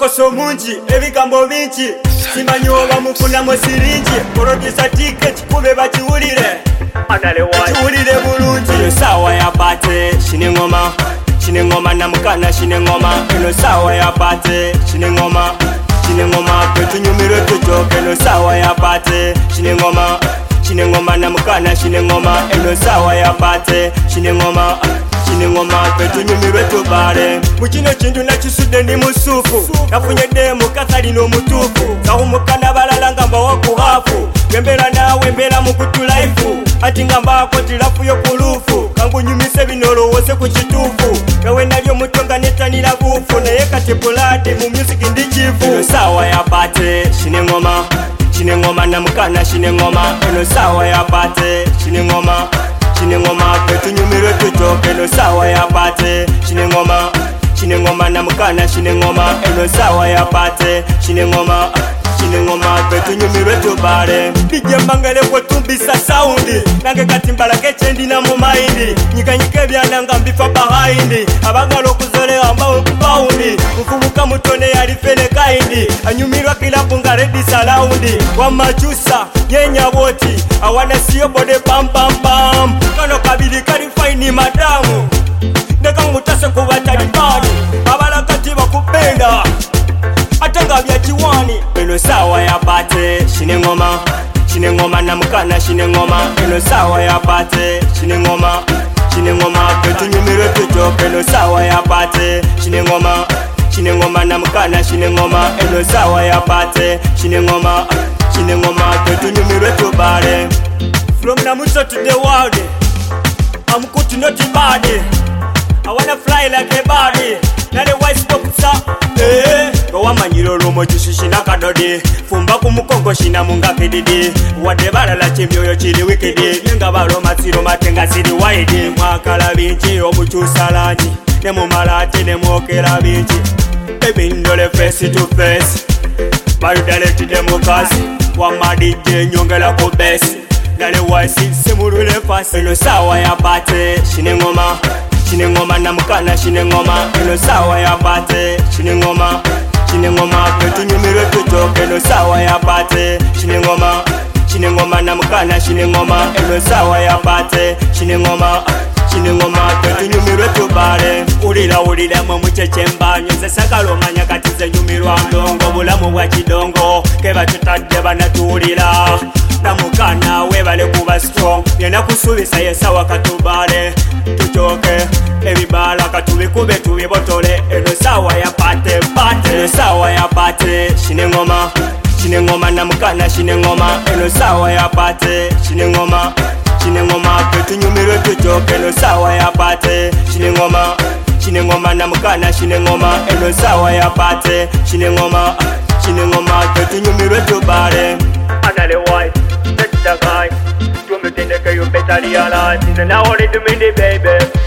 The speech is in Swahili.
Omulokoso mungi ebigambo bingi simanyi oba mufunamo siringi producer ticket kube bakiwulire kiwulire bulungi eno saawa ya pate shine ngoma namukana shine ngoma eno saawa ya pate shine ngoma twetunyumirwe tujoke eno saawa ya pate shine ngoma namukana shine ngoma eno saawa ya pate shine ngoma twetunyumirwe tubale mukino kintu nakisudde ndi musufu nafunye demu kathali n'omutuufu kahumukana balala nga mbawa ku hafu wembera nawe mbera mu kutu life ati nga mbaako tirafu yo ku luufu kangunyumise binolowose ku kituufu nawe nali omuto nga netanira buufu naye kati buladi mu music ndi kifu eno saawa ya pate shine ngoma namukana shine ngoma eno saawa ya pate shine ngoma twetunyumirwe tujoke eno saawa ya pate shine ngoma namukana shine ngoma eno saawa ya pate shine ngoma twetunyumirwe tubale bijembangale kwetumbisa saundi nange kati mbalage ekyendina mu maindi nyikanyika ebyananga mbifa bahindi abagala okuzolewa mbawe ku paundi muvubuka mutone yali fene kaindi anyumirwa kilapu nga redi salaundi wamakyusa yenyaboti awana siyo bode pampampam kano kabiri kali faini madamu nekangutase kuba talibani abala kati bakupenda atanga bya kiwani eno saawa ya pate shine ngoma namukana shine ngoma eno saawa ya pate shine ngoma twetunyumirwe tujoke eno saawa ya pate shine ngoma namukana shine ngoma eno saawa ya pate shine ngoma twetunyumirwe tubale from Namuso to the world I'm good to not body I wanna fly like a body na the white boxer wamanyiro lumo kishishina kadodi fumba ku mukongo shina munga kedidi wadde balala kimyoyo kiri wikidi nenga baloma siro matenga siri wide mwakala bingi omukyusalani ne mumalate ne mwokera bingi ebindole face to face baludaleti demokasi wamadije nyongela ku besi nale waisi simulule fasi eno saawa ya pate shine ngoma namukana shine ngoma eno saawa ya pate shine ngoma twetunyumirwe tujoke eno saawa ya pate shine ngoma namukana shine ngoma eno saawa ya pate shine ngoma twetunyumirwe tubale ulira mwe mukyekembanyo nze sagala omanya kati ze nyumirwa ndongo bulamu bwa kidongo keba tutadde banatuwulira namukana webale kuba strong yena kusubisa yesawa katubale tujoke ebibala katubikube tubibotole eno saawa ya pate eno saawa ya pate shine ngoma namukana shine ngoma eno saawa ya pate shine ngoma twetunyumirwe tujoke eno saawa ya pate shine ngoma namukana shine ngoma eno saawa ya pate shine ngoma twetunyumirwe tubale anale white that's the guy do me think that you better realize it's now only to me baby